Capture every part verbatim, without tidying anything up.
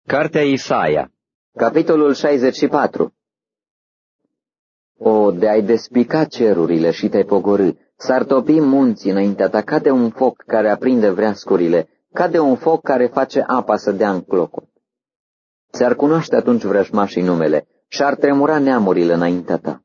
Cartea Isaia, capitolul șaizeci și patru. O, de-ai despica cerurile și te-ai pogorî, s-ar topi munții înaintea ta ca de un foc care aprinde vreascurile, ca de un foc care face apa să dea în clocot. Ți-ar cunoaște atunci vrăjmașii numele și-ar tremura neamurile înaintea ta.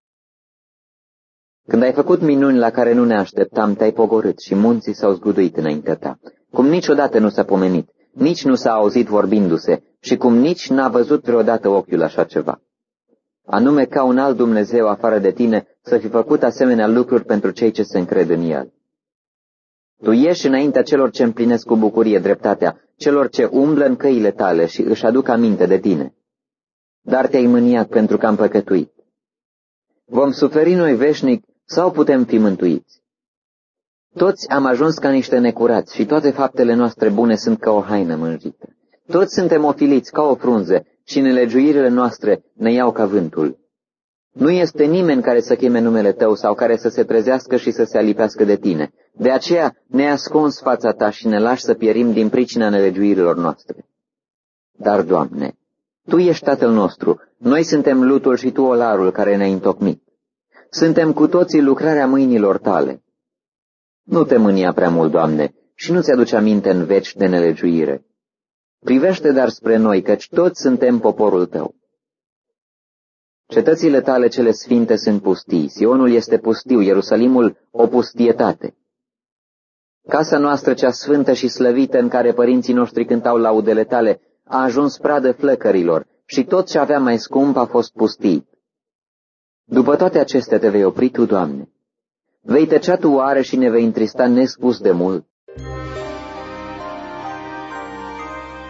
Când ai făcut minuni la care nu ne așteptam, te-ai pogorât și munții s-au zguduit înaintea ta, cum niciodată nu s-a pomenit, nici nu s-a auzit vorbindu-se și cum nici n-a văzut vreodată ochiul așa ceva. Anume ca un alt Dumnezeu afară de tine să fi făcut asemenea lucruri pentru cei ce se încred în El. Tu ieși înaintea celor ce împlinesc cu bucurie dreptatea, celor ce umblă în căile tale și își aduc aminte de tine. Dar te-ai mâniat pentru că am păcătuit. Vom suferi noi veșnic sau putem fi mântuiți? Toți am ajuns ca niște necurați și toate faptele noastre bune sunt ca o haină mânjită. Toți suntem ofiliți ca o frunză și nelegiuirile noastre ne iau ca vântul. Nu este nimeni care să cheme numele tău sau care să se trezească și să se alipească de tine. De aceea ne-ai ascuns fața ta și ne lași să pierim din pricina nelegiuirilor noastre. Dar, Doamne, Tu ești Tatăl nostru, noi suntem lutul și Tu olarul care ne-ai întocmit. Suntem cu toții lucrarea mâinilor Tale. Nu te mânia prea mult, Doamne, și nu ți-aduce aminte în veci de nelegiuire. Privește dar spre noi, căci toți suntem poporul Tău. Cetățile Tale cele sfinte sunt pustii, Sionul este pustiu, Ierusalimul o pustietate. Casa noastră cea sfântă și slăvită, în care părinții noștri cântau laudele Tale, a ajuns pradă flăcărilor și tot ce avea mai scump a fost pustit. După toate acestea te vei opri Tu, Doamne. Vei tăcea Tu oare și ne vei întrista nespus de mult?